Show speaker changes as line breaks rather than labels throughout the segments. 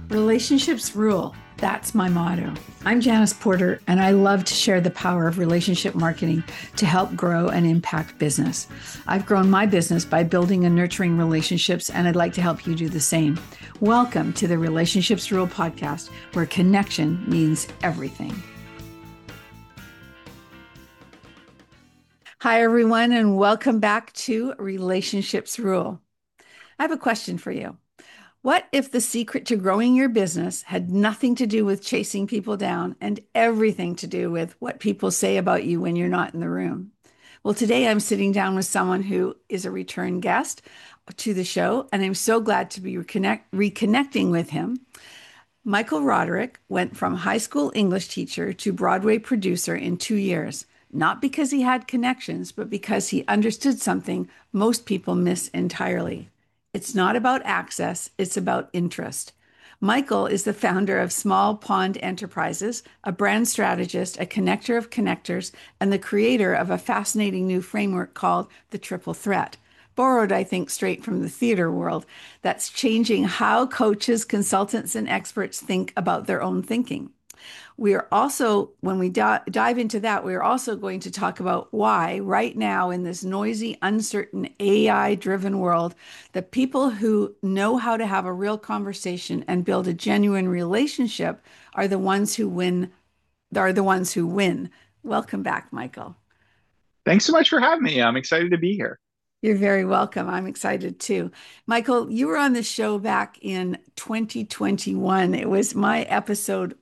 Relationships rule. That's my motto. I'm Janice Porter, and I love to share the power of relationship marketing to help grow and impact business. I've grown my business by building and nurturing relationships, and I'd like to help you do the same. Welcome to the Relationships Rule podcast, where connection means everything. Hi, everyone, and welcome back to Relationships Rule. I have a question for you. What if the secret to growing your business had nothing to do with chasing people down and everything to do with what people say about you when you're not in the room? Well, today I'm sitting down with someone who is a return guest to the show, and I'm so glad to be reconnecting with him. Michael Roderick went from high school English teacher to Broadway producer in 2 years, not because he had connections, but because he understood something most people miss entirely. It's not about access, it's about interest. Michael is the founder of Small Pond Enterprises, a brand strategist, a connector of connectors, and the creator of a fascinating new framework called the Triple Threat. Borrowed, I think, straight from the theater world, that's changing how coaches, consultants, and experts think about their own thinking. We are also, when we dive into that, we are also going to talk about why, right now, in this noisy, uncertain, AI-driven world, the people who know how to have a real conversation and build a genuine relationship are the ones who win. Are the ones who win. Welcome back, Michael.
Thanks so much for having me. I'm excited to be here.
You're very welcome. I'm excited too. Michael, you were on the show back in 2021. It was my episode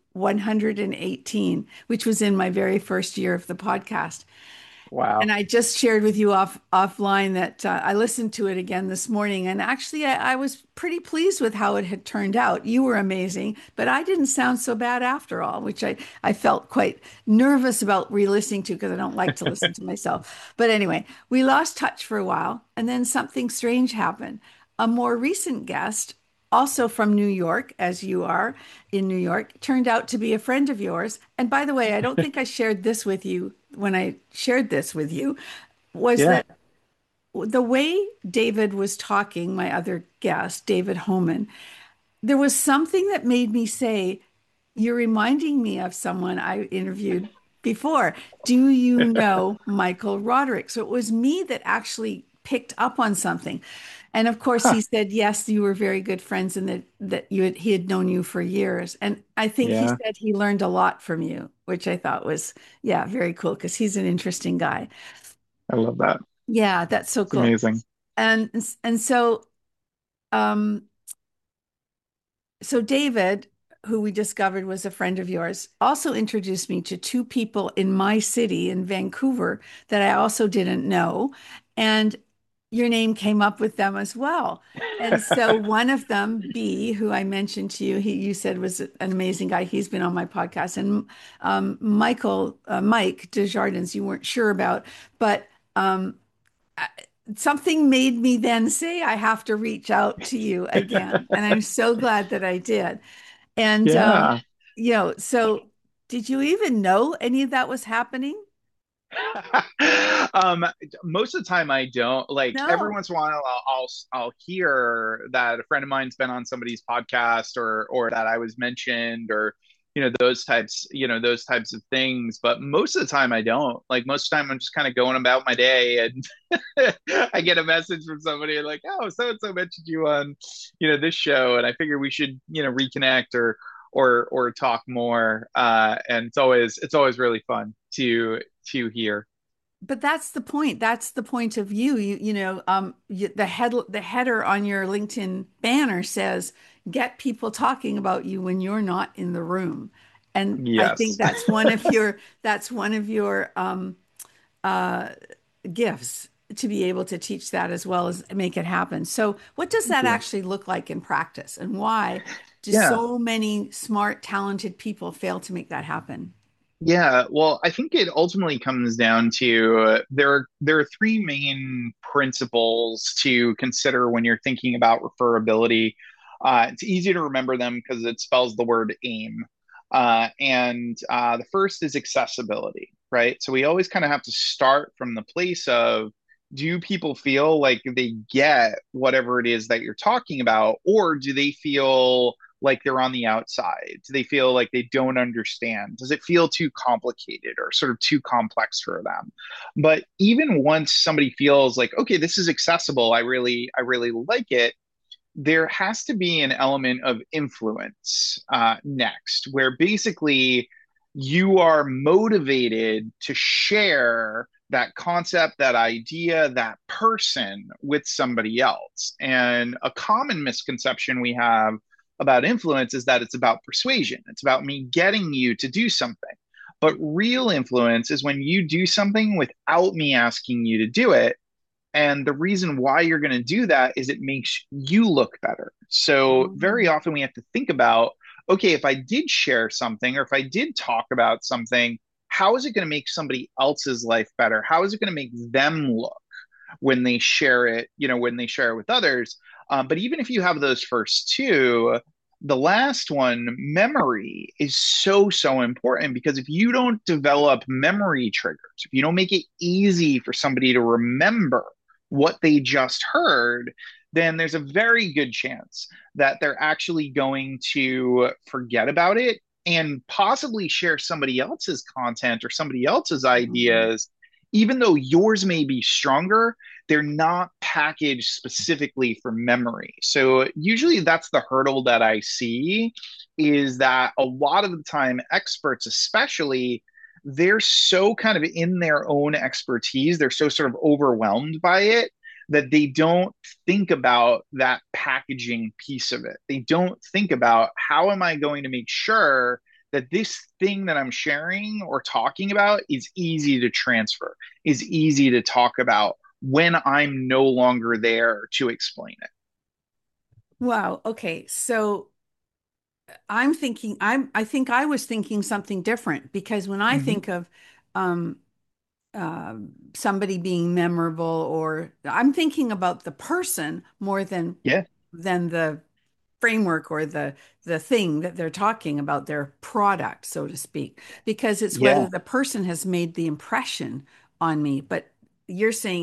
118, which was in my very first year of the podcast. And
Wow.
I just shared with you offline that I listened to it again this morning, and actually, I was pretty pleased with how it had turned out. You were amazing, but I didn't sound so bad after all, which I felt quite nervous about re-listening to because I don't like to listen to myself. But anyway, we lost touch for a while, and then something strange happened. A more recent guest, also from New York, as you are in New York, turned out to be a friend of yours. And by the way, I don't think I shared this with you when I shared this with you, was
Yeah.
that the way David was talking, my other guest, David Homan, there was something that made me say, "You're reminding me of someone I interviewed before. Do you know Michael Roderick?" So it was me that actually picked up on something. And of course,
Huh.
he said, yes, you were very good friends and that he had known you for years. And I think he
Yeah.
said he learned a lot from you, which I thought was, yeah, very cool because he's an interesting guy.
I love that.
Yeah, that's so
It's
cool.
amazing.
And and so um so David, who we discovered was a friend of yours, also introduced me to two people in my city in Vancouver that I also didn't know. And your name came up with them as well. And so one of them, B, who I mentioned to you, you said was an amazing guy. He's been on my podcast. And Mike Desjardins, you weren't sure about, but um, something made me then say, I have to reach out to you again. And I'm so glad that I did. And,
Yeah.
so did you even know any of that was happening?
Um, Most of the time I don't. Like every
No.
once in a while I'll hear that a friend of mine's been on somebody's podcast or that I was mentioned or those types of things. But most of the time I don't. Like most of the time I'm just kind of going about my day and I get a message from somebody like, oh, so and so mentioned you on, this show, and I figure we should, reconnect or talk more. And it's always really fun to hear.
But that's the point. That's the point of you. The header on your LinkedIn banner says, "Get people talking about you when you're not in the room." And I think
Yes.
that's one of your uh, gifts to be able to teach that as well as make it happen. So, what does
Thank
that
you.
actually look like in practice, and why do
Yeah.
so many smart, talented people fail to make that happen?
Yeah, well, I think it ultimately comes down to there are three main principles to consider when you're thinking about referability. It's easy to remember them because it spells the word aim. And the first is accessibility, right? So we always kind of have to start from the place of, do people feel like they get whatever it is that you're talking about, or do they feel like they're on the outside? Do they feel like they don't understand? Does it feel too complicated or sort of too complex for them? But even once somebody feels like, okay, this is accessible, I really like it, there has to be an element of influence next, where basically you are motivated to share that concept, that idea, that person with somebody else. And a common misconception we have about influence is that it's about persuasion, it's about me getting you to do something. But real influence is when you do something without me asking you to do it, and the reason why you're going to do that is it makes you look better. So, very
Mhm.
often we have to think about, okay, if I did share something or if I did talk about something, how is it going to make somebody else's life better? How is it going to make them look when they share it, when they share it with others? But even if you have those first two, the last one, memory, is so, so important, because if you don't develop memory triggers, if you don't make it easy for somebody to remember what they just heard, then there's a very good chance that they're actually going to forget about it and possibly share somebody else's content or somebody else's
Mhm.
ideas. Even though yours may be stronger, they're not packaged specifically for memory. So usually that's the hurdle that I see, is that a lot of the time experts especially, they're so kind of in their own expertise, they're so sort of overwhelmed by it, that they don't think about that packaging piece of it. They don't think about, how am I going to make sure that this thing that I'm sharing or talking about is easy to transfer, is easy to talk about when I'm no longer there to explain it.
Wow. Okay. So I think I was thinking something different because when I
Mm-hmm.
think of um, somebody being memorable, or I'm thinking about the person more
Yeah,
than the framework or the thing that they're talking about, their product, so to speak, because it's whether
yeah,
the person has made the impression on me. But you're saying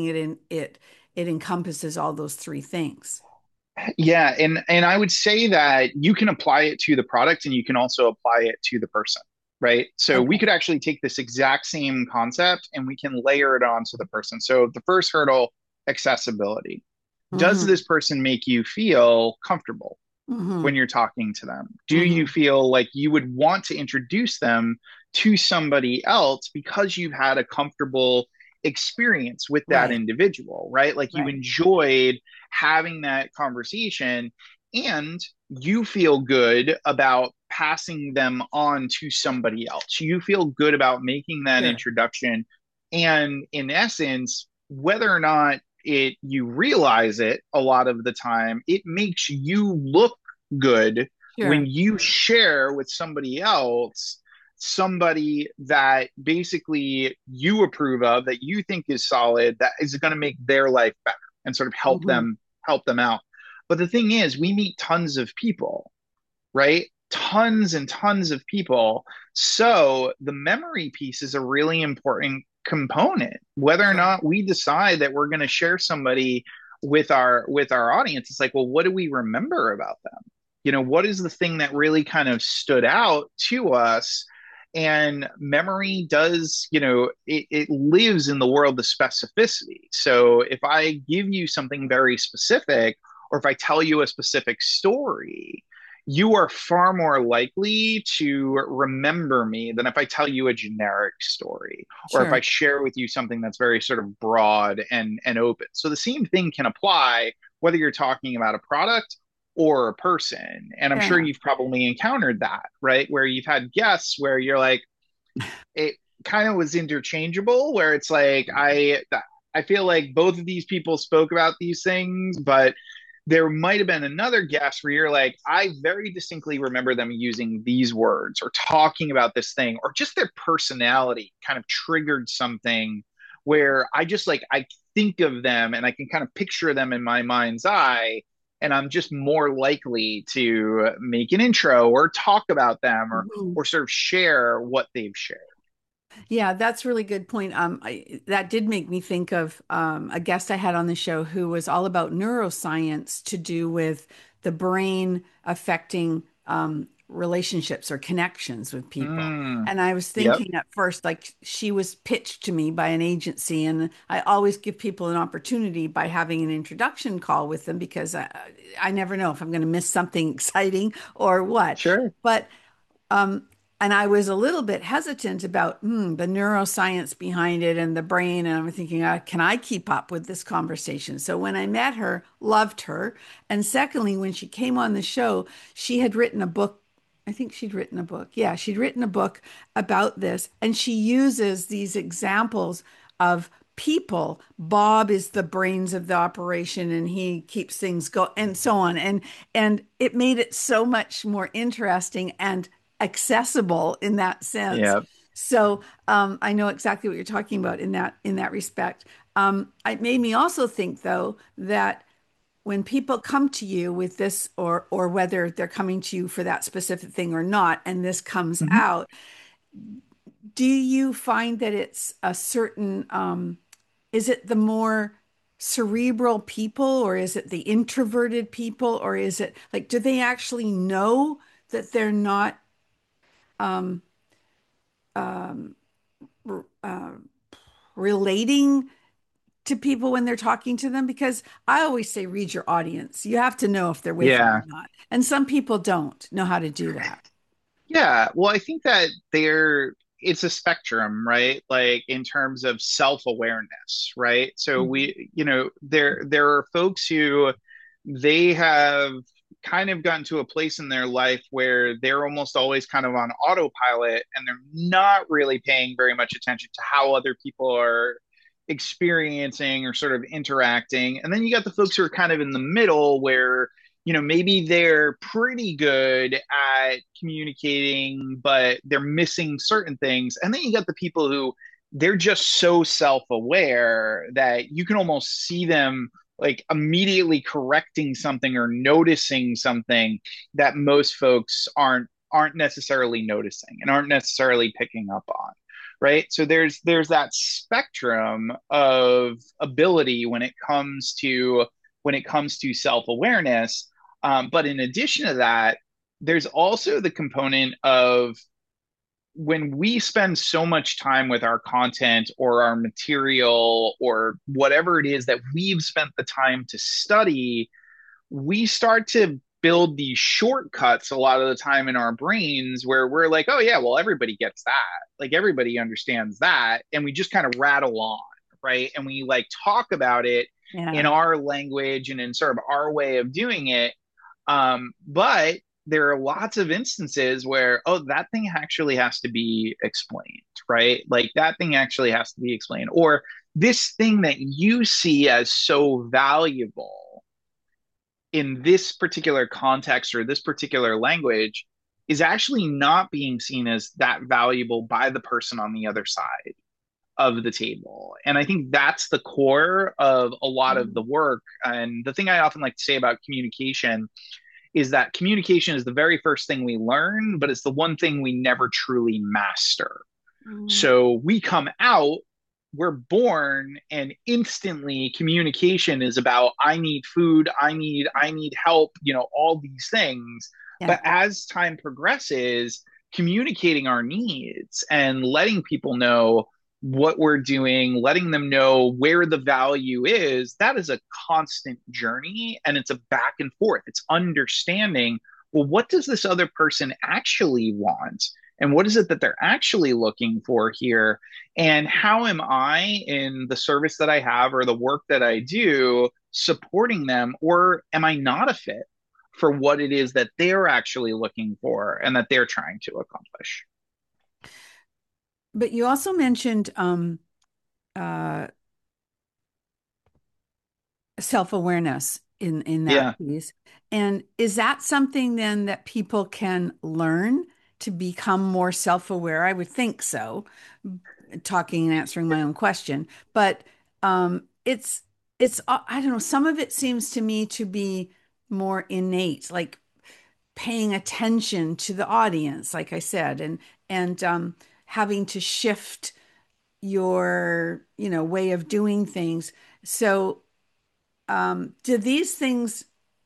it encompasses all those three things.
yeah. And I would say that you can apply it to the product and you can also apply it to the person, right? So we
Okay.
could actually take this exact same concept and we can layer it onto the person. So the first hurdle, accessibility. Does
Mm-hmm.
this person make you feel comfortable
Mm-hmm.
when you're talking to them? Do you
Mm-hmm.
feel like you would want to introduce them to somebody else because you've had a comfortable experience with that
Right.
individual, right? Like you
Right.
enjoyed having that conversation and you feel good about passing them on to somebody else. You feel good about making that
Sure.
introduction. And in essence, whether or not you realize it, a lot of the time it makes you look good when
Sure.
you share with somebody else, somebody that basically you approve of, that you think is solid, that is going to make their life better and sort of
Mm-hmm.
help them out. But the thing is, we meet tons of people, right? Tons and tons of people. So the memory piece is a really important component. Whether or
Sure.
not we decide that we're going to share somebody with our audience, it's like, well, what do we remember about them? What is the thing that really kind of stood out to us? And memory does, it lives in the world of specificity. So if I give you something very specific, or if I tell you a specific story, you are far more likely to remember me than if I tell you a generic story, or if I
Sure.
share with you something that's very sort of broad and open. So the same thing can apply whether you're talking about a product or a person. And I'm
Fair
sure
enough.
you've probably encountered that, right? Where you've had guests where you're like, it kind of was interchangeable, where it's like, I feel like both of these people spoke about these things, but there might have been another guest where you're like, I very distinctly remember them using these words or talking about this thing, or just their personality kind of triggered something where I just like, I think of them and I can kind of picture them in my mind's eye. And I'm just more likely to make an intro or talk about them,
Mhm.
or sort of share what they've shared.
Yeah, that's a really good point. That did make me think of a guest I had on the show who was all about neuroscience to do with the brain affecting relationships or connections with people.
Mm,
And I was
yep.
thinking at first, like she was pitched to me by an agency, and I always give people an opportunity by having an introduction call with them because I never know if I'm going to miss something exciting or what.
Sure.
But um, and I was a little bit hesitant about the neuroscience behind it and the brain. And I'm thinking, can I keep up with this conversation? So when I met her, loved her. And secondly, when she came on the show, she had written a book. I think she'd written a book. Yeah, she'd written a book about this. And she uses these examples of people. Bob is the brains of the operation and he keeps things go and so on. And it made it so much more interesting and accessible in that sense.
Yep.
So I know exactly what you're talking about in that respect. It made me also think, though, that when people come to you with this, or whether they're coming to you for that specific thing or not, and this comes
Mhm.
out, do you find that it's a certain, is it the more cerebral people, or is it the introverted people, or is it like, do they actually know that they're not um, um, uh, relating to people when they're talking to them? Because I always say, read your audience. You have to know if they're with you
Yeah.
or not. And some people don't know how to do that.
Yeah. Well, I think that it's a spectrum, right? Like in terms of self-awareness, right? So
Mhm.
there are folks who they have kind of gotten to a place in their life where they're almost always kind of on autopilot and they're not really paying very much attention to how other people are experiencing or sort of interacting. And then you got the folks who are kind of in the middle where maybe they're pretty good at communicating, but they're missing certain things. And then you got the people who they're just so self aware that you can almost see them like immediately correcting something or noticing something that most folks aren't necessarily noticing and aren't necessarily picking up on, right? So there's that spectrum of ability when it comes to self-awareness. But in addition to that, there's also the component of when we spend so much time with our content or our material or whatever it is that we've spent the time to study, we start to build these shortcuts a lot of the time in our brains where we're like, oh, yeah, well, everybody gets that. Like everybody understands that. And we just kind of rattle on, right? And we like talk about it in
Yeah.
our language and in sort of our way of doing it. But there are lots of instances where, oh, that thing actually has to be explained, right? Like that thing actually has to be explained. Or this thing that you see as so valuable in this particular context or this particular language is actually not being seen as that valuable by the person on the other side of the table. And I think that's the core of a lot of the
Mm.
work. And the thing I often like to say about communication is that communication is the very first thing we learn, but it's the one thing we never truly master.
Mm.
So we come out, we're born, and instantly communication is about I need food, I need help, all these things.
Yeah.
But as time progresses, communicating our needs and letting people know what we're doing, letting them know where the value is, that is a constant journey and it's a back and forth. It's understanding, well, what does this other person actually want? And what is it that they're actually looking for here? And how am I, in the service that I have or the work that I do, supporting them? Or am I not a fit for what it is that they're actually looking for and that they're trying to accomplish?
But you also mentioned uh, self-awareness in that
Yeah.
piece. And is that something then that people can learn to become more self-aware? I would think so, talking and answering my own question. But it's I don't know, some of it seems to me to be more innate, like paying attention to the audience, like I said, and having to shift your, way of doing things. So do these things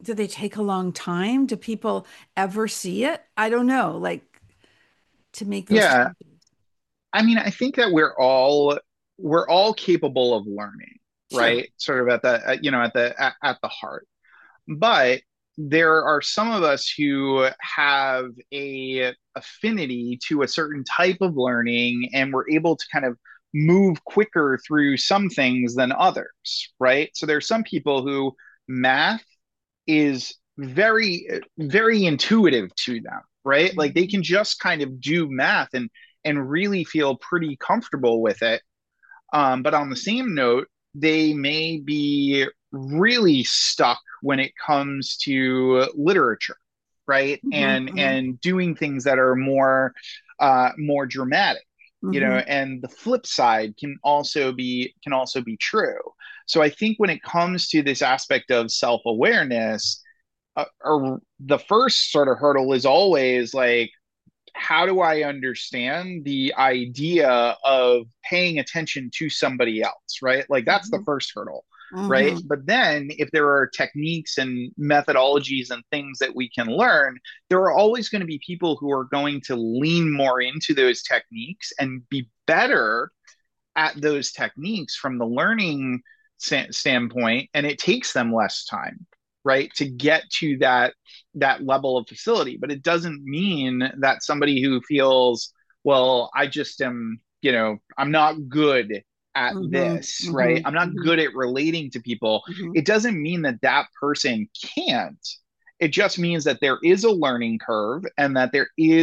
do they take a long time? Do people ever see it? I don't know, like to make those
Yeah,
changes.
I mean, I think that we're all capable of learning,
Sure.
right? Sort of at the at the heart. But there are some of us who have a affinity to a certain type of learning, and we're able to kind of move quicker through some things than others, right? So there's some people who math is very, very intuitive to them, right? Like they
Mhm.
can just kind of do math and really feel pretty comfortable with it. But on the same note, they may be really stuck when it comes to literature, right?
Mhm.
And doing things that are more dramatic,
Mhm.
and the flip side can also be true. So I think when it comes to this aspect of self-awareness, or the first sort of hurdle is always like, how do I understand the idea of paying attention to somebody else, right? Like that's the
Mhm.
first hurdle, right?
Mhm.
But then if there are techniques and methodologies and things that we can learn, there are always going to be people who are going to lean more into those techniques and be better at those techniques from the learning standpoint, and it takes them less time, right, to get to that level of facility. But it doesn't mean that somebody who feels, well, I just am, I'm not good at
Mhm.
this, right,
Mhm.
I'm not
Mhm.
good at relating to people,
Mhm.
it doesn't mean that that person can't. It just means that there is a learning curve, and that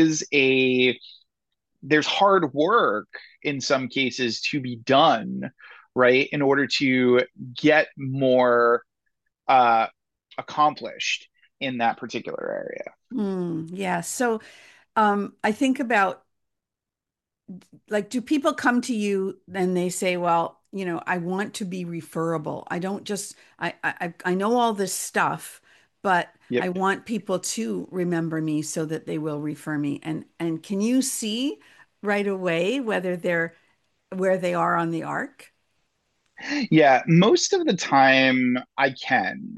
there's hard work in some cases to be done, right, in order to get more uh, accomplished in that particular area.
Yeah. So I think about like, do people come to you and they say, well, I want to be referable. I don't just, I know all this stuff, but
Yep.
I want people to remember me so that they will refer me. And can you see right away whether they're where they are on the arc?
Yeah, most of the time I can.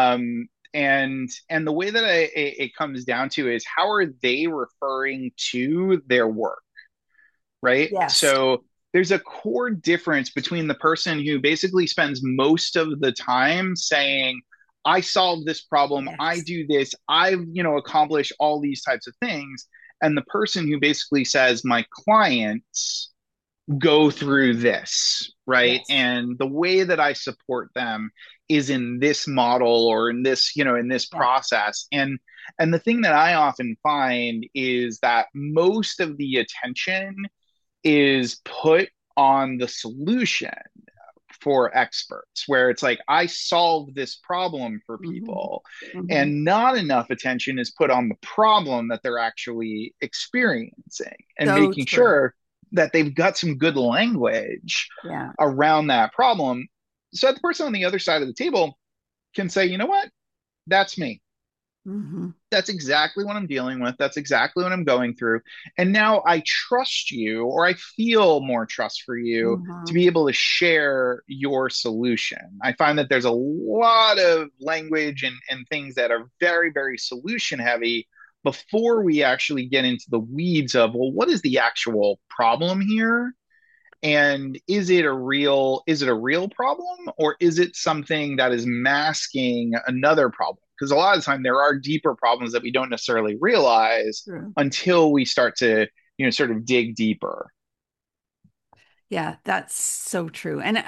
And the way that it comes down to is, how are they referring to their work, right?
Yes.
So there's a core difference between the person who basically spends most of the time saying, I solved this problem, I
Yes.
do this, I've, accomplished all these types of things, and the person who basically says, my clients go through this, right?
Yes.
And the way that I support them is in this model, or in this, in this
Yeah.
process. And the thing that I often find is that most of the attention is put on the solution for experts, where it's like, I solved this problem for
Hmm.
people,
Hmm.
and not enough attention is put on the problem that they're actually experiencing, and
So
making
true.
sure that they've got some good language
Yeah.
around that problem, so that the person on the other side of the table can say, you know what, that's me,
Hmm.
that's exactly what I'm dealing with. That's exactly what I'm going through. And now I trust you, or I feel more trust for you to
Hmm.
be able to share your solution. I find that there's a lot of language and things that are very, very solution heavy before we actually get into the weeds of, well, what is the actual problem here? And is it a real problem, or is it something that is masking another problem? Because a lot of the time there are deeper problems that we don't necessarily realize
True.
until we start to, sort of dig deeper.
Yeah, that's so true. And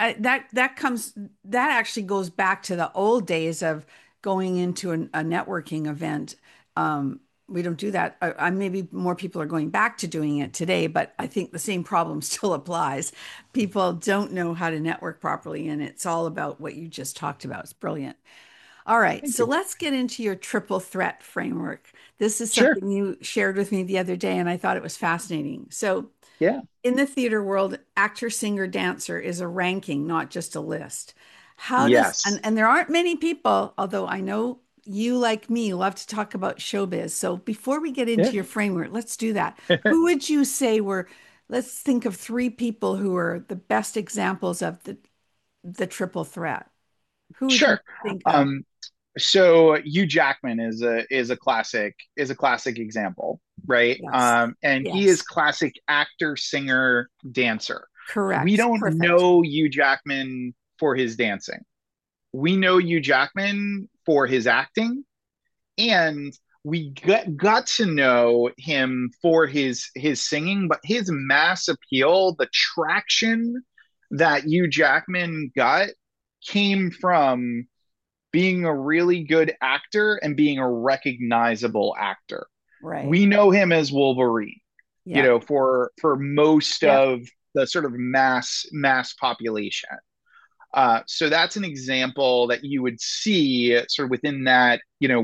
that actually goes back to the old days of going into a networking event. We don't do that. Maybe more people are going back to doing it today, but I think the same problem still applies. People don't know how to network properly, and it's all about what you just talked about. It's brilliant. All right,
Thank
so
you.
let's get into your triple threat framework. This is
Sure.
something you shared with me the other day, and I thought it was fascinating. So,
Yeah.
in the theater world, actor, singer, dancer is a ranking, not just a list. How does,
Yes.
and there aren't many people, although I know you, like me, love to talk about showbiz. So before we get
Yeah.
into your framework, let's do that. Who would you say were, let's think of three people who are the best examples of the triple threat. Who would you
Sure.
think of?
Um, So Hugh Jackman is a classic example, right?
Yes.
And he is
Yes.
classic actor, singer, dancer. We
Correct.
don't
Perfect.
know Hugh Jackman for his dancing. We know Hugh Jackman for his acting, and we got to know him for his singing, but his mass appeal, the traction that Hugh Jackman got came from being a really good actor and being a recognizable actor.
Right.
We know him as Wolverine,
Yep.
for most
Yep.
of the sort of mass population. So that's an example that you would see sort of within that,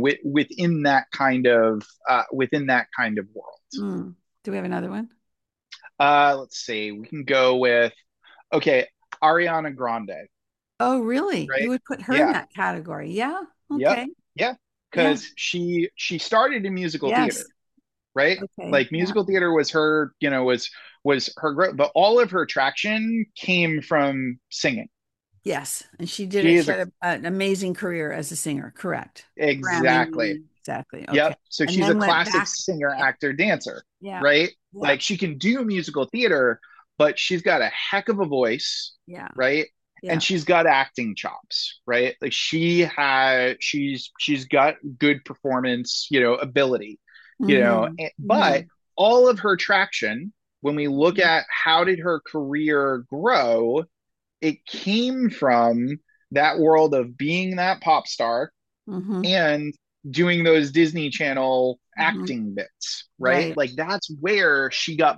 within that kind of world.
Mm. Do we have another one?
Let's see. We can go with, okay, Ariana Grande,
Oh, really? You
right?
would put her in
Yeah.
that category? Yeah.
Yep.
Okay.
Yeah.
Yeah.
Because she started in musical theater,
Yes.
right?
Okay.
Like
Yeah.
musical theater was her, was her growth, but all of her traction came from singing.
Yes. And she did
She
it.
is
She had an amazing career as a singer. Correct.
exactly.
Grammy. Exactly. Okay.
Yep. So
And
she's a
then went
classic
back.
singer,
Yeah.
actor, dancer,
Yeah.
right?
Yeah.
Like she can do musical theater, but she's got a heck of a voice,
Yeah.
right? And
Yeah.
she's got acting chops, right? Like she's got good performance, ability,
Mm-hmm.
but
Mm-hmm.
all of her traction, when we look at how did her career grow, it came from that world of being that pop star
Mm-hmm.
and doing those Disney Channel
Mm-hmm.
acting bits, right?
Right.
Like that's where she got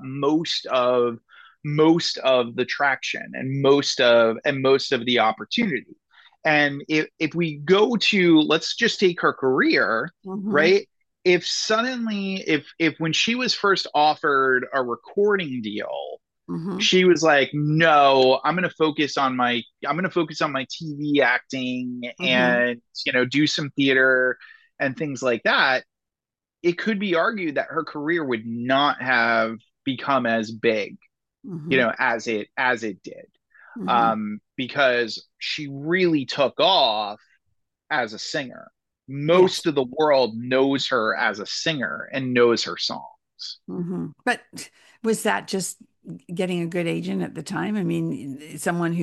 most of the traction and most of the opportunity. And if we go to, let's just take her career,
Mm-hmm.
right? If suddenly if when she was first offered a recording deal,
Mm-hmm.
she was like, no, I'm going to focus on my TV acting
Mm-hmm.
and, do some theater and things like that. It could be argued that her career would not have become as big,
Mm-hmm.
as it did,
Mm-hmm.
because she really took off as a singer.
Yes.
Most of the world knows her as a singer and knows her songs.
But was that just getting a good agent at the time? I mean, someone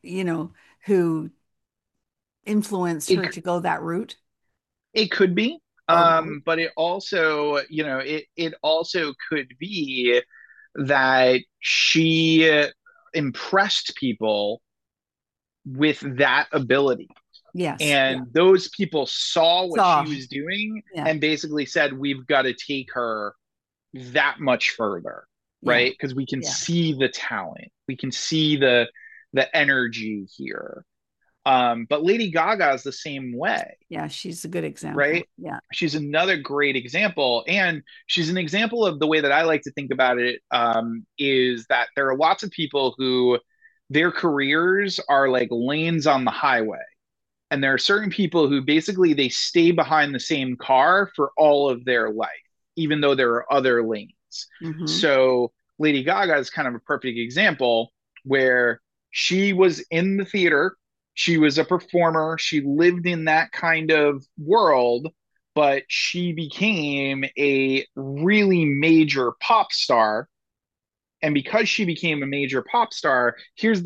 who influenced
It
her to go that route?
It could be,
Oh, really?
but it also could be that she impressed people with that ability,
Yes. Yeah.
and those people saw what
Saw.
she was doing
Yeah.
and basically said, "We've got to take her that much further,"
Yeah.
right? Because we can
Yeah.
see the talent, we can see the energy here. But Lady Gaga is the same way,
Yeah. She's a good example.
right?
Yeah.
She's another great example. And she's an example of the way that I like to think about it, is that there are lots of people who their careers are like lanes on the highway. And there are certain people who basically they stay behind the same car for all of their life, even though there are other lanes.
Mm-hmm.
So Lady Gaga is kind of a perfect example where she was in the theater, she was a performer, she lived in that kind of world, but she became a really major pop star. And because she became a major pop star,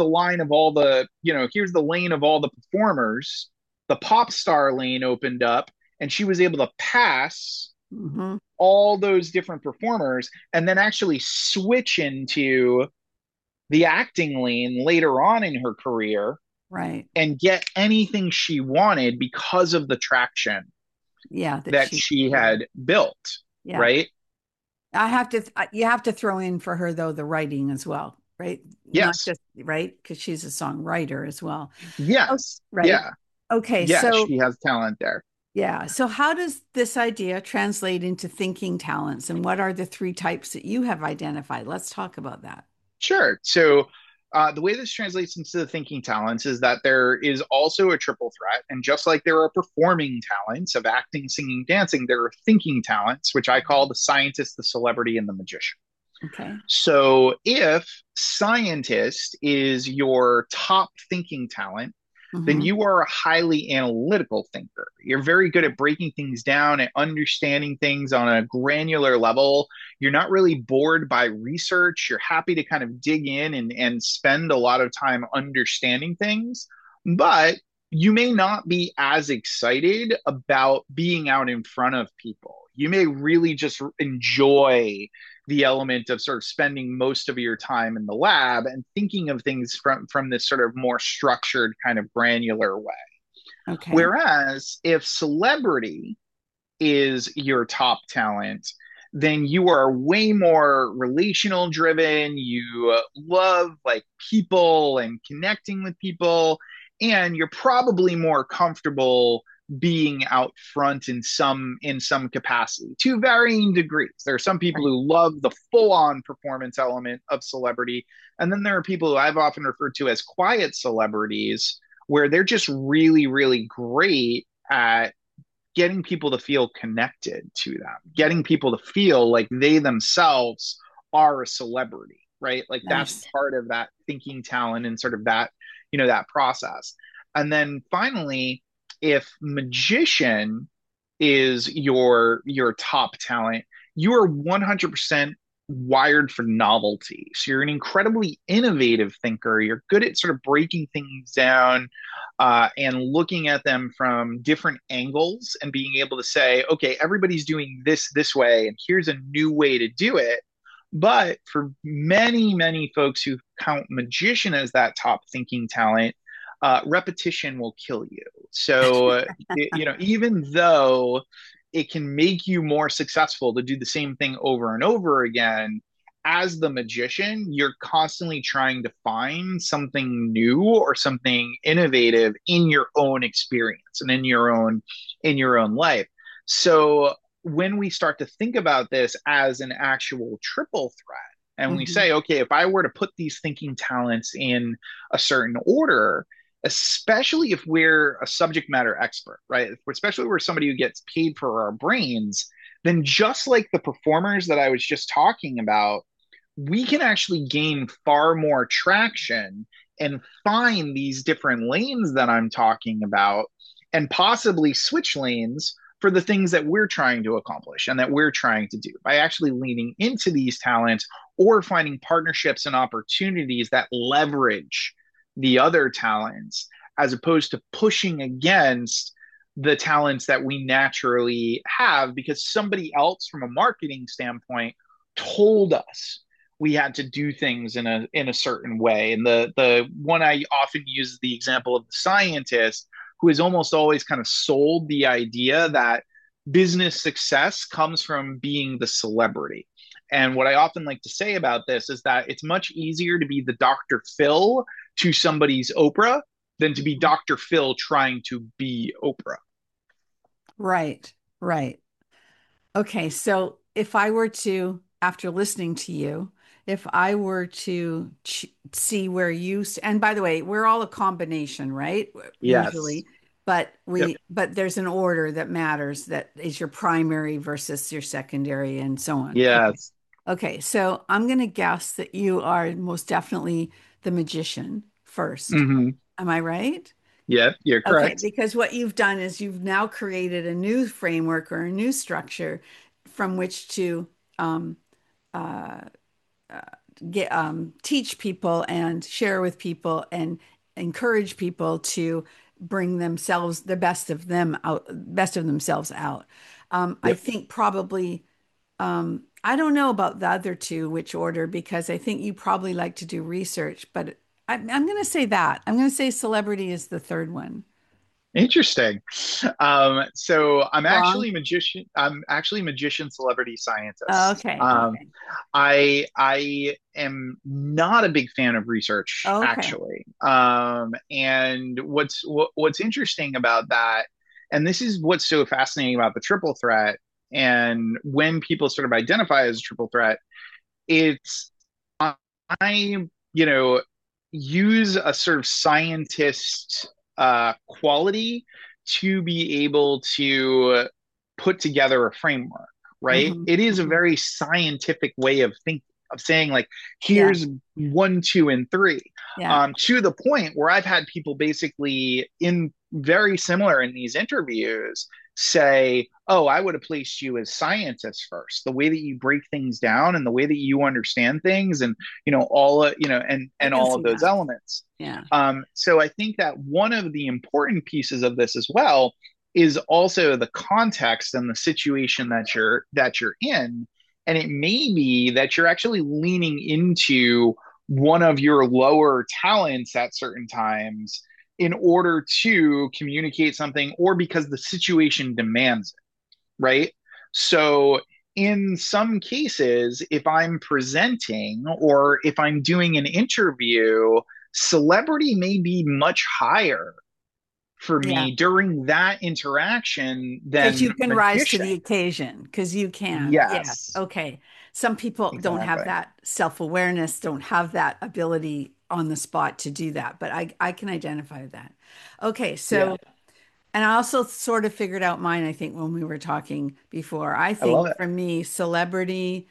here's the lane of all the performers. The pop star lane opened up, and she was able to pass
Mm-hmm.
all those different performers and then actually switch into the acting lane later on in her career
Right.
and get anything she wanted because of the traction
Yeah. That
that
she.
she
Yeah.
had built,
Yeah.
right?
You have to throw in for her though the writing as well, right? Not
Yes.
just right because she's a songwriter as well. Oh,
Yes.
right.
Yeah.
Okay,
Yeah.
so
She has talent there.
yeah, so how does this idea translate into thinking talents, and what are the three types that you have identified? Let's talk about that.
Sure. So the way this translates into the thinking talents is that there is also a triple threat. And just like there are performing talents of acting, singing, dancing, there are thinking talents, which I call the scientist, the celebrity, and the magician.
Okay.
So if scientist is your top thinking talent, then
Hmm.
you are a highly analytical thinker. You're very good at breaking things down and understanding things on a granular level. You're not really bored by research. You're happy to kind of dig in and spend a lot of time understanding things. But you may not be as excited about being out in front of people. You may really just enjoy the element of sort of spending most of your time in the lab and thinking of things from this sort of more structured kind of granular way.
Okay.
Whereas if celebrity is your top talent, then you are way more relational driven. You love like people and connecting with people, and you're probably more comfortable being out front in some capacity to varying degrees. There are some people
Right.
who love the full-on performance element of celebrity, and then there are people who I've often referred to as quiet celebrities, where they're just really, really great at getting people to feel connected to them, getting people to feel like they themselves are a celebrity, right? Like that's
Nice.
part of that thinking talent and sort of that, that process. And then finally, if magician is your top talent, you are 100% wired for novelty. So you're an incredibly innovative thinker. You're good at sort of breaking things down and looking at them from different angles and being able to say, okay, everybody's doing this way, and here's a new way to do it. But for many, many folks who count magician as that top thinking talent, repetition will kill you. So, even though it can make you more successful to do the same thing over and over again, as the magician, you're constantly trying to find something new or something innovative in your own experience and in your own life. So when we start to think about this as an actual triple threat, and we
Hmm.
say, okay, if I were to put these thinking talents in a certain order, especially if we're a subject matter expert, right? Especially if we're somebody who gets paid for our brains, then just like the performers that I was just talking about, we can actually gain far more traction and find these different lanes that I'm talking about and possibly switch lanes for the things that we're trying to accomplish and that we're trying to do by actually leaning into these talents or finding partnerships and opportunities that leverage the other talents as opposed to pushing against the talents that we naturally have because somebody else from a marketing standpoint told us we had to do things in a certain way. And the one I often use is the example of the scientist who is almost always kind of sold the idea that business success comes from being the celebrity. And what I often like to say about this is that it's much easier to be the Dr. Phil to somebody's Oprah than to be Dr. Phil trying to be Oprah.
Right. Right. Okay, so if I were to, after listening to you, if I were to ch see where you, and by the way, we're all a combination, right?
Yes.
Usually, but
Yep.
but there's an order that matters that is your primary versus your secondary and so on. Okay.
Yes.
Okay, so I'm going to guess that you are most definitely the magician first.
Mm-hmm.
Am I right?
Yep. You're
Okay,
correct.
because what you've done is you've now created a new framework or a new structure from which to um, uh, teach people and share with people and encourage people to bring themselves the best of them out, best of themselves out. I
Yep.
think probably I don't know about the other two, which order, because I think you probably like to do research, but I'm going to say that. I'm going to say celebrity is the third one.
Interesting. So I'm
Wrong.
actually magician. I'm actually magician celebrity scientist.
Okay. Okay.
I am not a big fan of research
Okay.
actually. And what's interesting about that, and this is what's so fascinating about the triple threat, and when people sort of identify as a triple threat, it's I, you know, use a sort of scientist quality to be able to put together a framework, right?
Hmm.
It is a
Hmm.
very scientific way of thinking. of saying like,
Yeah.
here's one, two, and three,
Yeah.
to the point where I've had people basically in very similar in these interviews say, oh, I would have placed you as scientists first. The way that you break things down and the way that you understand things and,
I
and
can
all of
see
those
that.
elements.
Yeah.
So I think that one of the important pieces of this as well is also the context and the situation that you're in. And it may be that you're actually leaning into one of your lower talents at certain times in order to communicate something or because the situation demands it, right? So in some cases, if I'm presenting or if I'm doing an interview, celebrity may be much higher for
Yeah.
me during that interaction
Because
than
you can rise to
magician.
the occasion, because you can. Yeah.
Yes,
Okay. Some people don't have
exactly.
that self-awareness, don't have that ability on the spot to do that, but I can identify that. Okay.
Yeah,
So, and I also sort of figured out mine, I think, when we were talking before. I
I love
think
it.
for me, celebrity,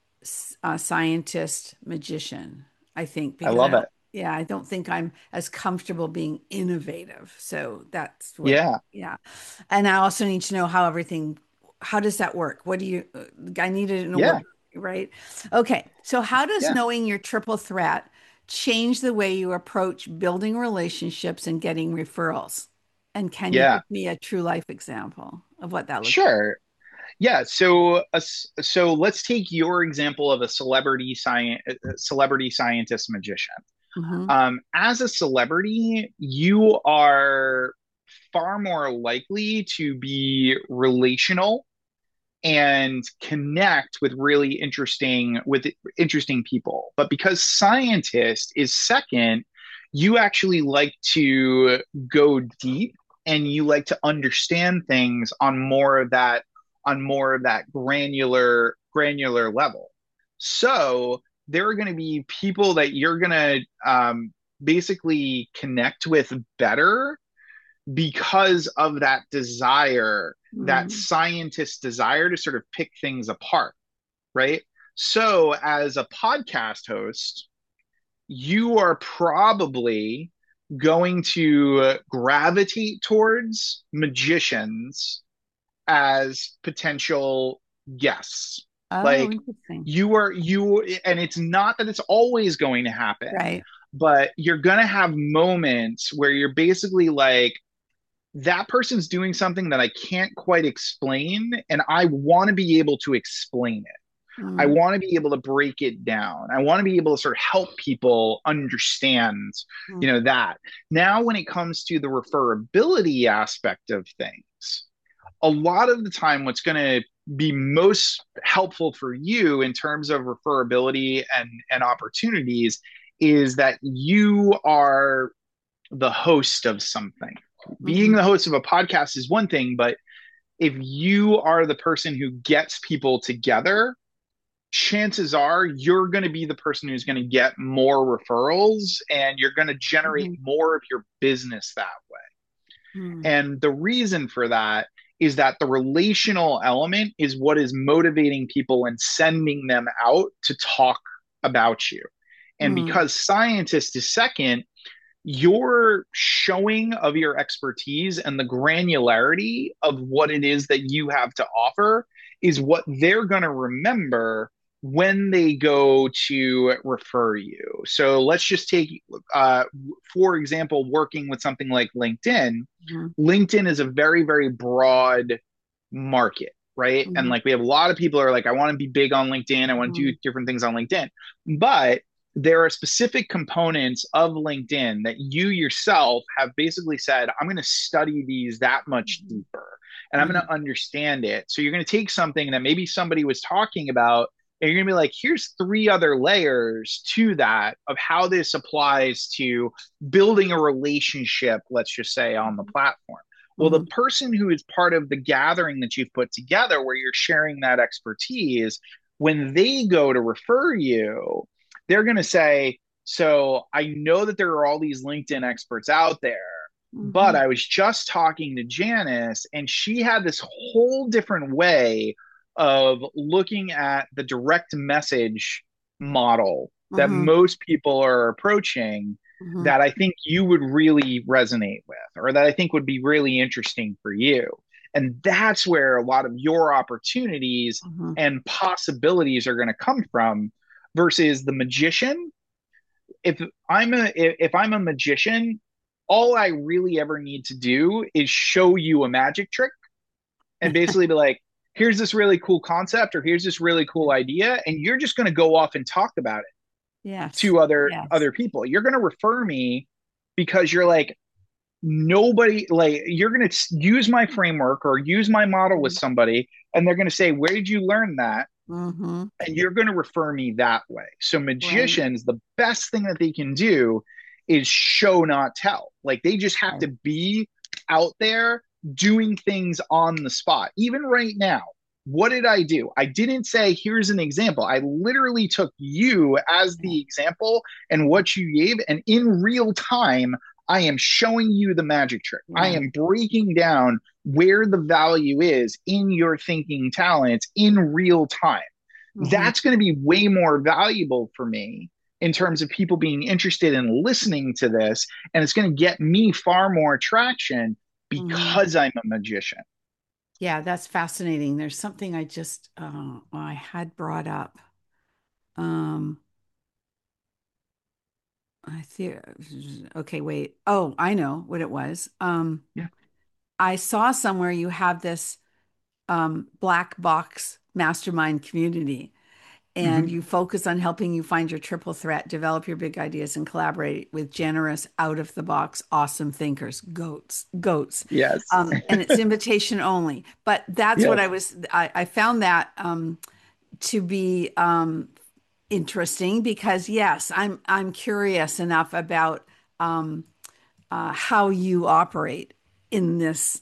scientist, magician. I think
I
because
love it.
yeah, I don't think I'm as comfortable being innovative. So that's what,
Yeah,
yeah. And I also need to know how everything, how does that work? What do you, I need to know what,
yeah,
right? Okay. So how does
yeah,
knowing your triple threat change the way you approach building relationships and getting referrals? And can you
yeah.
give me a true life example of what that looks like?
Sure. Yeah, so let's take your example of a celebrity scientist magician.
Hmm.
As a celebrity, you are far more likely to be relational and connect with interesting people. But because scientist is second, you actually like to go deep and you like to understand things on more of that granular level. So there are going to be people that you're going to basically connect with better because of that desire, that
Mm-hmm.
scientist desire to sort of pick things apart, right? So, as a podcast host, you are probably going to gravitate towards magicians as potential guests.
Oh,
Like
interesting.
and it's not that it's always going to happen,
Right.
but you're going to have moments where you're basically like, that person's doing something that I can't quite explain, and I want to be able to explain it. I
Mm,
want to be able to break it down. I want to be able to sort of help people understand,
mm,
that. Now, when it comes to the referability aspect of things, a lot of the time, what's going to be most helpful for you in terms of referability and opportunities is that you are the host of something. Being
mhm,
the host of a podcast is one thing, but if you are the person who gets people together, chances are you're going to be the person who's going to get more referrals and you're going to generate
mhm,
more of your business that way.
mm,
And the reason for that is that the relational element is what is motivating people and sending them out to talk about you. And
mm,
because scientist is second, your showing of your expertise and the granularity of what it is that you have to offer is what they're going to remember when they go to refer you. So let's just take, uh, for example, working with something like LinkedIn.
mhm,
LinkedIn is a very, very broad market, right? And
mhm,
like we have a lot of people who are like, I want to be big on LinkedIn, I want to do
mhm,
different things on LinkedIn. But there are specific components of LinkedIn that you yourself have basically said, I'm going to study these that much
mhm,
deeper and I'm going
mhm,
to understand it. So you're going to take something that maybe somebody was talking about and you're going to be like, here's three other layers to that of how this applies to building a relationship, let's just say, on the platform. Well, the
mhm,
person who is part of the gathering that you've put together where you're sharing that expertise, when they go to refer you, they're going to say, so I know that there are all these LinkedIn experts out there, but
mhm,
I was just talking to Janice and she had this whole different way of looking at the direct message model that
Hmm.
most people are approaching
Hmm.
that I think you would really resonate with, or that I think would be really interesting for you. And that's where a lot of your opportunities
Hmm.
and possibilities are going to come from versus the magician. If I'm a magician, all I really ever need to do is show you a magic trick and basically be like, here's this really cool concept or here's this really cool idea, and you're just going to go off and talk about it
Yes.
to
Yes.
other people. You're going to refer me because you're like, nobody, like, you're going to use my framework or use my model with somebody, and they're going to say, where did you learn that?
Hmm.
And you're going to refer me that way. So
Right.
magicians, the best thing that they can do is show not tell. Like, they just have
Right.
to be out there doing things on the spot. Even right now, what did I do? I didn't say, here's an example. I literally took you as
Yeah.
the example and what you gave. And in real time, I am showing you the magic trick. I
Yeah.
am breaking down where the value is in your thinking talents in real time.
Hmm.
That's going to be way more valuable for me in terms of people being interested in listening to this. And it's going to get me far more traction
Hmm.
because I'm a magician.
Yeah, that's fascinating. There's something I had brought up. Um, I think, okay, wait. Oh, I know what it was.
Yeah.
I saw somewhere you have this black box mastermind community, and
Mm-hmm.
you focus on helping you find your triple threat, develop your big ideas, and collaborate with generous, out of the box, awesome thinkers, goats.
Yes.
And it's invitation only. But that's what
Yes.
I found that to be interesting because yes, I'm curious enough about um, how you operate in this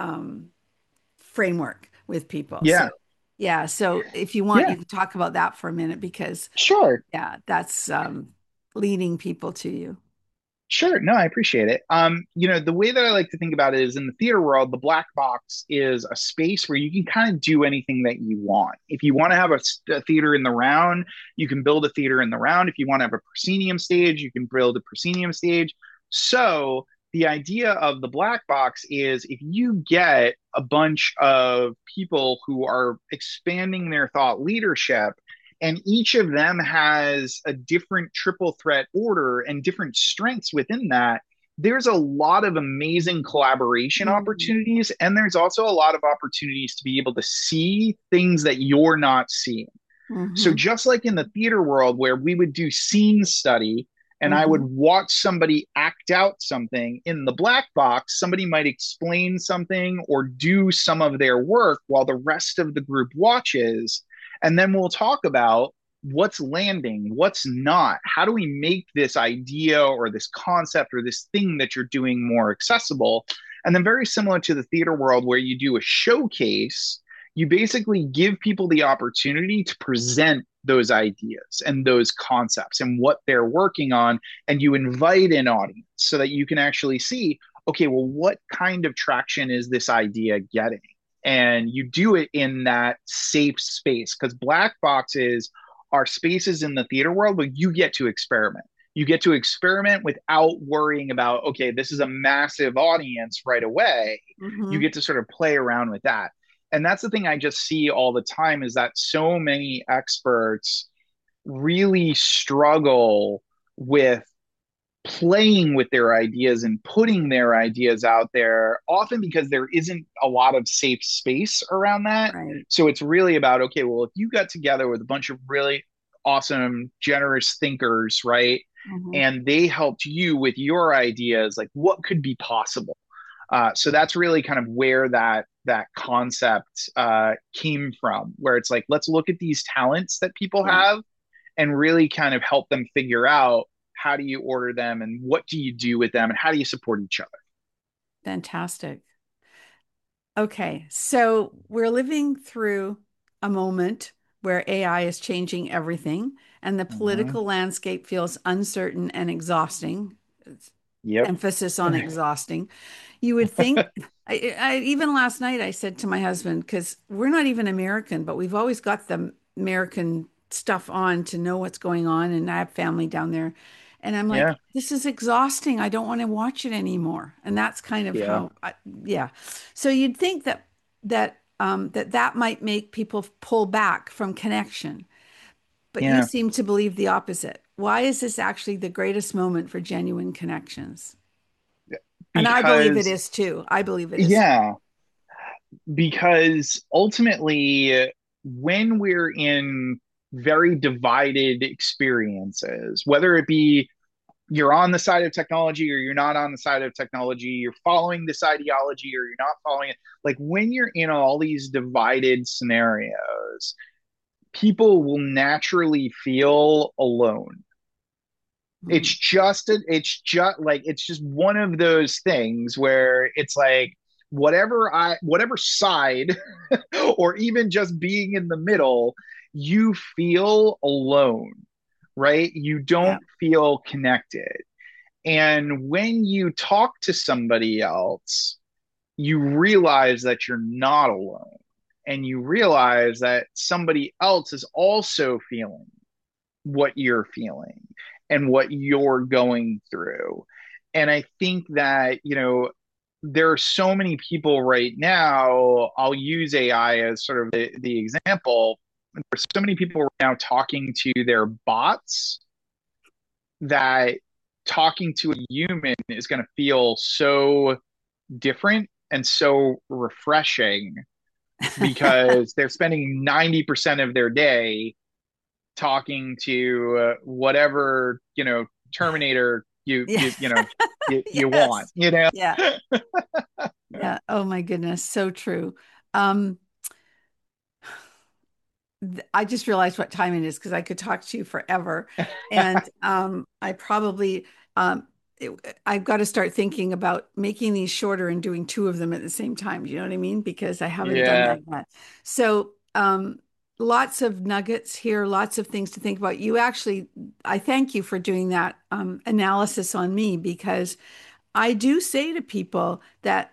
framework with people. So
Yeah.
yeah, so if you want,
Yeah.
you can talk about that for a minute because
Sure.
yeah, that's leading people to you.
Sure. No, I appreciate it. The way that I like to think about it is in the theater world, the black box is a space where you can kind of do anything that you want. If you want to have a theater in the round, you can build a theater in the round. If you want to have a proscenium stage, you can build a proscenium stage. So the idea of the black box is if you get a bunch of people who are expanding their thought leadership and each of them has a different triple threat order and different strengths within that, there's a lot of amazing collaboration
Mhm.
opportunities. And there's also a lot of opportunities to be able to see things that you're not seeing. So,
Mhm.
just like in the theater world, where we would do scene study and I would
Mhm.
watch somebody act out something in the black box, somebody might explain something or do some of their work while the rest of the group watches. And then we'll talk about what's landing, what's not. How do we make this idea or this concept or this thing that you're doing more accessible? And then, very similar to the theater world, where you do a showcase, you basically give people the opportunity to present those ideas and those concepts and what they're working on. And you invite an audience so that you can actually see, okay, well, what kind of traction is this idea getting? And you do it in that safe space because black boxes are spaces in the theater world where you get to experiment. You get to experiment without worrying about, okay, this is a massive audience right away. You
Mhm.
get to sort of play around with that. And that's the thing I just see all the time is that so many experts really struggle with playing with their ideas and putting their ideas out there, often because there isn't a lot of safe space around that.
Right.
So it's really about, okay, well, if you got together with a bunch of really awesome, generous thinkers, right?
Mhm.
And they helped you with your ideas, like what could be possible? So that's really kind of where that concept came from, where it's like, let's look at these talents that people
Yeah.
have and really kind of help them figure out how do you order them and what do you do with them and how do you support each other.
Fantastic. Okay, so we're living through a moment where AI is changing everything, and the
Mm-hmm.
political landscape feels uncertain and exhausting.
Yep.
Emphasis on exhausting. You would think, even last night, I said to my husband, because we're not even American, but we've always got the American stuff on to know what's going on, and I have family down there. And I'm like,
Yeah.
this is exhausting. I don't want to watch it anymore. And that's kind of
Yeah.
how yeah. So you'd think that might make people pull back from connection, but you
Yeah.
seem to believe the opposite. Why is this actually the greatest moment for genuine connections? And I believe it
Because,
is too. I believe it is.
yeah, because ultimately, when we're in very divided experiences, whether it be you're on the side of technology or you're not on the side of technology, you're following this ideology or you're not following it, like when you're in all these divided scenarios, people will naturally feel alone.
Mm.
It's just like it's just one of those things where it's like whatever side or even just being in the middle, you feel alone, right? You
Yeah.
don't feel connected. And when you talk to somebody else, you realize that you're not alone. And you realize that somebody else is also feeling what you're feeling and what you're going through. And I think that, there are so many people right now. I'll use AI as sort of the example. There's so many people right now talking to their bots that talking to a human is going to feel so different and so refreshing because they're spending 90% of their day talking to whatever Terminator
Yeah.
you want,
Yes. Yeah. Yeah. Oh my goodness. So true. Um, I just realized what time it is because I could talk to you forever. And I probably I've got to start thinking about making these shorter and doing two of them at the same time. Do you know what I mean? Because I haven't done
Yeah,
that yet. So lots of nuggets here, lots of things to think about. You actually, I thank you for doing that analysis on me because I do say to people that,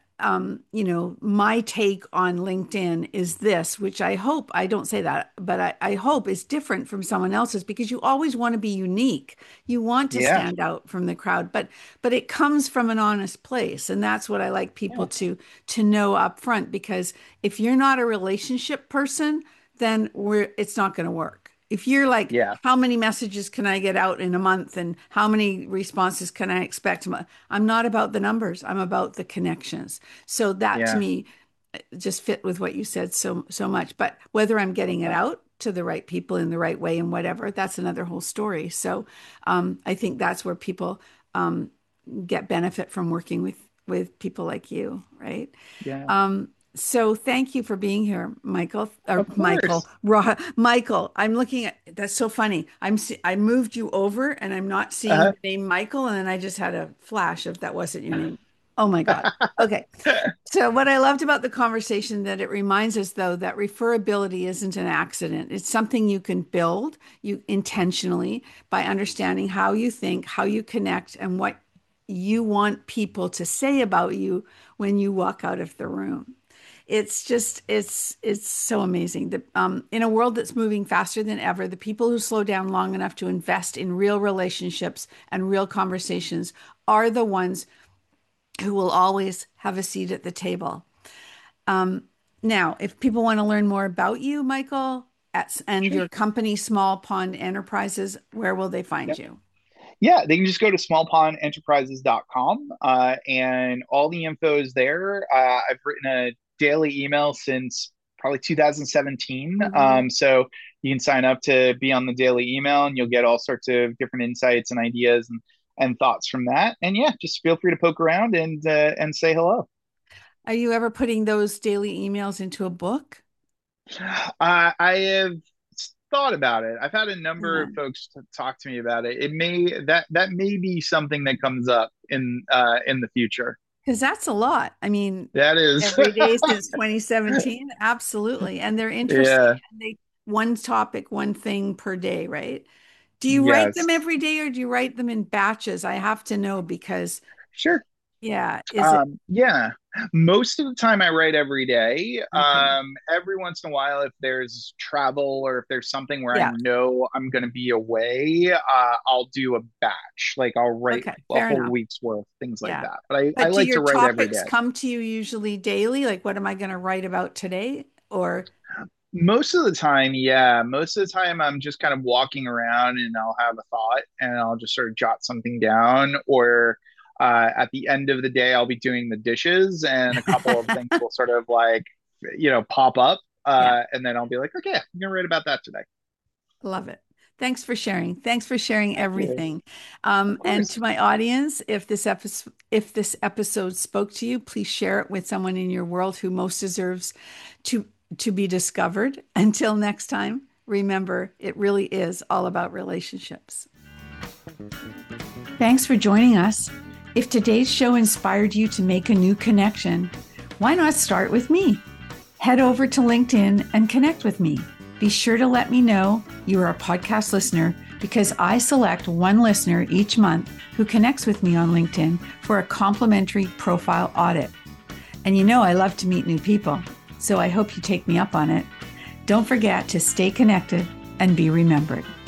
my take on LinkedIn is this, which I hope, I don't say that, but I hope is different from someone else's because you always want to be unique. You want to
yeah,
stand out from the crowd, but it comes from an honest place. And that's what I like
yeah,
people to know up front, because if you're not a relationship person, then it's not going to work. If you're like,
yeah,
how many messages can I get out in a month and how many responses can I expect? I'm not about the numbers. I'm about the connections. So that to
yeah.
me just fit with what you said so much. But whether I'm
Love
getting it
that.
out to the right people in the right way and whatever, that's another whole story. So I think that's where people get benefit from working with people like you, right?
Yeah,
So thank you for being here, Michael, or
of course.
Michael. I'm looking at, that's so funny. I moved you over and I'm not seeing
Uh-huh.
the name Michael, and then I just had a flash of that wasn't your name. Oh my God. Okay. So what I loved about the conversation, that it reminds us though that referability isn't an accident. It's something you can build you intentionally by understanding how you think, how you connect, and what you want people to say about you when you walk out of the room. It's just it's so amazing that in a world that's moving faster than ever, the people who slow down long enough to invest in real relationships and real conversations are the ones who will always have a seat at the table. Now, if people want to learn more about you, Michael, and
Sure.
your company, Small Pond Enterprises, where will they find
Yep.
you?
Yeah, they can just go to smallpondenterprises.com and all the info is there. I've written a daily email since probably 2017.
Mhm.
So you can sign up to be on the daily email and you'll get all sorts of different insights and ideas and thoughts from that. And yeah, just feel free to poke around and say hello.
Are you ever putting those daily emails into a book?
I have thought about it. I've had a number
Yeah.
of folks talk to me about it. It may that may be something that comes up in the future.
Because that's a lot. I mean,
That is,
every day since 2017, absolutely. And they're interesting.
yeah,
And they one topic, one thing per day, right? Do you write
yes,
them every day or do you write them in batches? I have to know because
sure.
Yeah. Is it
Yeah, most of the time I write every day.
okay?
Every once in a while, if there's travel or if there's something where I
Yeah.
know I'm going to be away, I'll do a batch. Like I'll write
Okay.
a
Fair
whole
enough.
week's worth, things like
Yeah.
that. But I
But do
like
your
to write every
topics
day.
come to you usually daily? Like, what am I going to write about today? Or,
Most of the time, yeah. Most of the time, I'm just kind of walking around and I'll have a thought and I'll just sort of jot something down. Or at the end of the day, I'll be doing the dishes and a couple of things will sort of like, pop up.
yeah,
And then I'll be like, okay, I'm going to write about that today.
love it. Thanks for sharing. Thanks for sharing
Thank you.
everything.
Of
And to
course.
my audience, if this episode spoke to you, please share it with someone in your world who most deserves to to be discovered. Until next time, remember, it really is all about relationships. Thanks for joining us. If today's show inspired you to make a new connection, why not start with me? Head over to LinkedIn and connect with me. Be sure to let me know you are a podcast listener because I select one listener each month who connects with me on LinkedIn for a complimentary profile audit. And you know I love to meet new people, so I hope you take me up on it. Don't forget to stay connected and be remembered.